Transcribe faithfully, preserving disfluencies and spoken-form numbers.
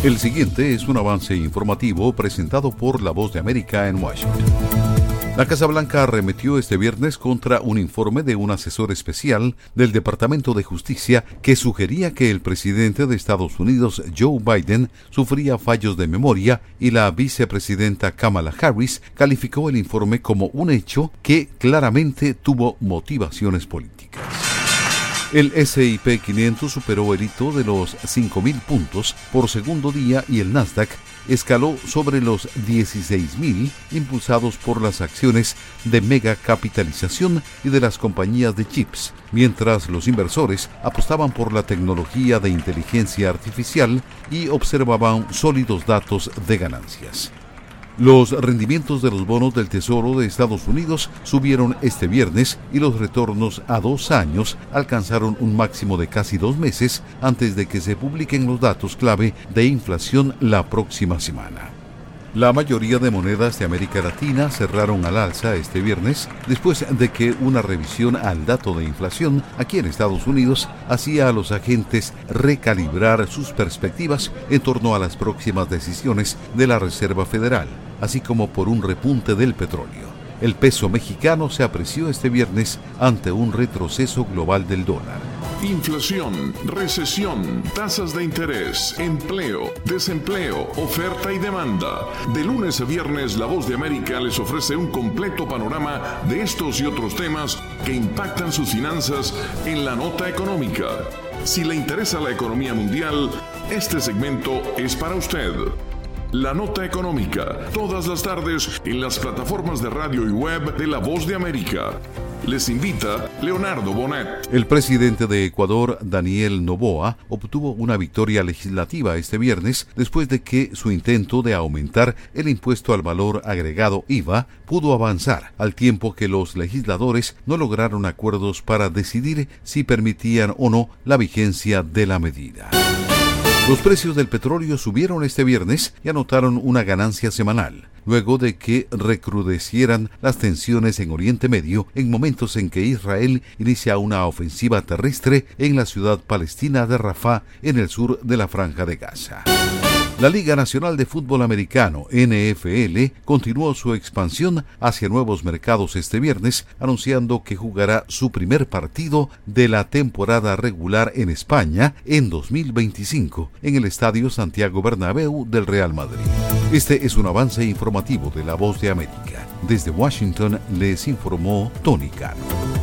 El siguiente es un avance informativo presentado por La Voz de América en Washington. La Casa Blanca arremetió este viernes contra un informe de un asesor especial del Departamento de Justicia que sugería que el presidente de Estados Unidos, Joe Biden, sufría fallos de memoria, y la vicepresidenta Kamala Harris calificó el informe como un hecho que claramente tuvo motivaciones políticas. El ese y pe quinientos superó el hito de los cinco mil puntos por segundo día y el Nasdaq escaló sobre los dieciséis mil, impulsados por las acciones de mega capitalización y de las compañías de chips, mientras los inversores apostaban por la tecnología de inteligencia artificial y observaban sólidos datos de ganancias. Los rendimientos de los bonos del Tesoro de Estados Unidos subieron este viernes y los retornos a dos años alcanzaron un máximo de casi dos meses antes de que se publiquen los datos clave de inflación la próxima semana. La mayoría de monedas de América Latina cerraron al alza este viernes después de que una revisión al dato de inflación aquí en Estados Unidos hacía a los agentes recalibrar sus perspectivas en torno a las próximas decisiones de la Reserva Federal, así como por un repunte del petróleo. El peso mexicano se apreció este viernes ante un retroceso global del dólar. Inflación, recesión, tasas de interés, empleo, desempleo, oferta y demanda. De lunes a viernes, La Voz de América les ofrece un completo panorama de estos y otros temas que impactan sus finanzas en la nota económica. Si le interesa la economía mundial, este segmento es para usted. La Nota Económica, todas las tardes en las plataformas de radio y web de La Voz de América. Les invita Leonardo Bonet. El presidente de Ecuador, Daniel Noboa, obtuvo una victoria legislativa este viernes después de que su intento de aumentar el impuesto al valor agregado I V A pudo avanzar, al tiempo que los legisladores no lograron acuerdos para decidir si permitían o no la vigencia de la medida. Los precios del petróleo subieron este viernes y anotaron una ganancia semanal, luego de que recrudecieran las tensiones en Oriente Medio en momentos en que Israel inicia una ofensiva terrestre en la ciudad palestina de Rafah, en el sur de la Franja de Gaza. La Liga Nacional de Fútbol Americano, N F L, continuó su expansión hacia nuevos mercados este viernes, anunciando que jugará su primer partido de la temporada regular en España en dos mil veinticinco, en el Estadio Santiago Bernabéu del Real Madrid. Este es un avance informativo de La Voz de América. Desde Washington les informó Tony Cano.